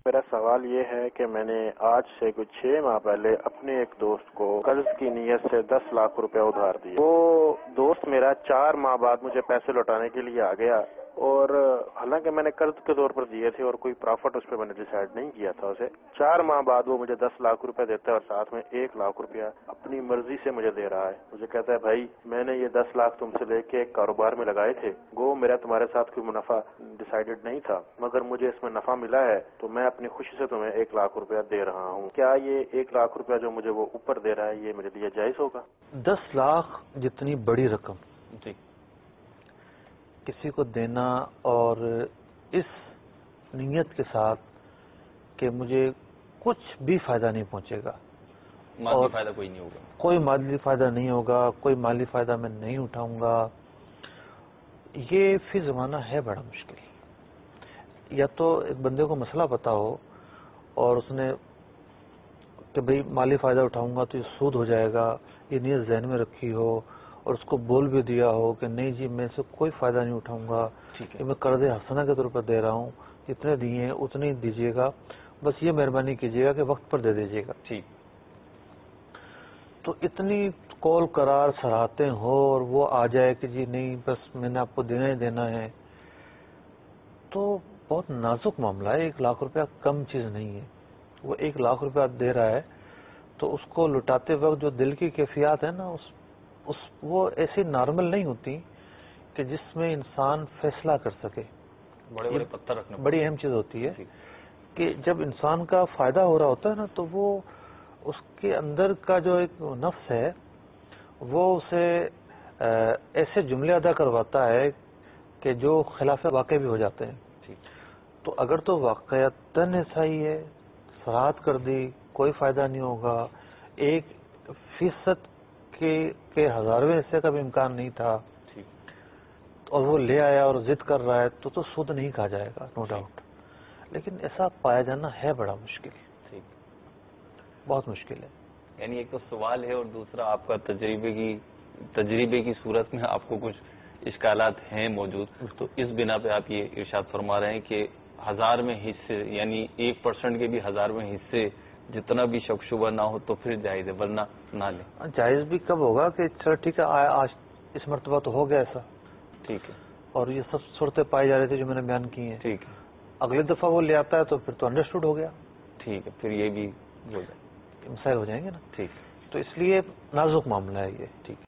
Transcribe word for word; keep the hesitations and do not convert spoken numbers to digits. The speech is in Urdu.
میرا سوال یہ ہے کہ میں نے آج سے کچھ چھ ماہ پہلے اپنے ایک دوست کو قرض کی نیت سے دس لاکھ روپے ادھار دیے. وہ دوست میرا چار ماہ بعد مجھے پیسے لوٹانے کے لیے آ گیا، اور حالانکہ میں نے قرض کے طور پر دیے تھے اور کوئی پرافٹ اس پہ میں نے ڈیسائیڈ نہیں کیا تھا اسے. چار ماہ بعد وہ مجھے دس لاکھ روپے دیتا ہے اور ساتھ میں ایک لاکھ روپیہ اپنی مرضی سے مجھے دے رہا ہے. مجھے کہتا ہے بھائی میں نے یہ دس لاکھ تم سے لے کے ایک کاروبار میں لگائے تھے، گو میرا تمہارے ساتھ کوئی منافع ڈیسائیڈڈ نہیں تھا، مگر مجھے اس میں نفع ملا ہے تو میں اپنی خوشی سے تمہیں ایک لاکھ روپیہ دے رہا ہوں. کیا یہ ایک لاکھ روپیہ جو مجھے وہ اوپر دے رہا ہے یہ میرے لیے جائز ہوگا؟ دس لاکھ جتنی بڑی رقم جی کسی کو دینا اور اس نیت کے ساتھ کہ مجھے کچھ بھی فائدہ نہیں پہنچے گا، مالی فائدہ کوئی نہیں ہوگا، کوئی مالی فائدہ نہیں ہوگا، کوئی مالی فائدہ میں نہیں اٹھاؤں گا، یہ فی زمانہ ہے بڑا مشکل. یا تو ایک بندے کو مسئلہ پتا ہو اور اس نے کہ بھئی مالی فائدہ اٹھاؤں گا تو یہ سود ہو جائے گا، یہ نیت ذہن میں رکھی ہو اور اس کو بول بھی دیا ہو کہ نہیں جی میں سے کوئی فائدہ نہیں اٹھاؤں گا، کہ میں قرض حسنہ کے طور پر دے رہا ہوں، جتنے دیے ہیں اتنے ہی دیجیے گا، بس یہ مہربانی کیجیے گا کہ وقت پر دے دیجیے گا. ٹھیک. تو اتنی کول قرار سراہتے ہو اور وہ آ جائے کہ جی نہیں بس میں نے آپ کو دینا ہی دینا ہے، تو بہت نازک معاملہ ہے. ایک لاکھ روپیہ کم چیز نہیں ہے. وہ ایک لاکھ روپیہ دے رہا ہے تو اس کو لٹاتے وقت جو دل کی کیفیات ہے نا اس اس وہ ایسی نارمل نہیں ہوتی کہ جس میں انسان فیصلہ کر سکے. بڑے بڑے پتھر رکھنا بڑی اہم چیز ہوتی ہے کہ جب انسان کا فائدہ ہو رہا ہوتا ہے نا تو وہ اس کے اندر کا جو ایک نفس ہے وہ اسے ایسے جملے ادا کرواتا ہے کہ جو خلاف واقع بھی ہو جاتے ہیں. تو اگر تو واقعتاً ایسا ہی ہے، سراحت کر دی، کوئی فائدہ نہیں ہوگا، ایک فیصد کے کے ہزارویں حصے کا بھی امکان نہیں تھا اور وہ لے آیا اور ضد کر رہا ہے تو تو سود نہیں کہا جائے گا، نو ڈاؤٹ. لیکن ایسا پایا جانا ہے بڑا مشکل، بہت مشکل ہے. یعنی ایک تو سوال ہے اور دوسرا آپ کا تجربے کی تجربے کی صورت میں آپ کو کچھ اشکالات ہیں موجود، تو اس بنا پہ آپ یہ ارشاد فرما رہے ہیں کہ ہزار میں حصے یعنی ایک پرسنٹ کے بھی ہزار میں حصے جتنا بھی شک شبہ نہ ہو تو پھر جائز ہے، ورنہ نہ لیں. جائز بھی کب ہوگا کہ چلو ٹھیک ہے آج اس مرتبہ تو ہو گیا ایسا، ٹھیک ہے، اور یہ سب صورتیں پائی جا رہی تھی جو میں نے بیان کی ہیں، ٹھیک ہے، اگلی دفعہ وہ لے آتا ہے تو پھر تو انڈرسٹوڈ ہو گیا، ٹھیک ہے، پھر یہ بھی ہو جائے مسائل ہو جائیں گے نا. ٹھیک. تو اس لیے نازک معاملہ ہے یہ. ٹھیک.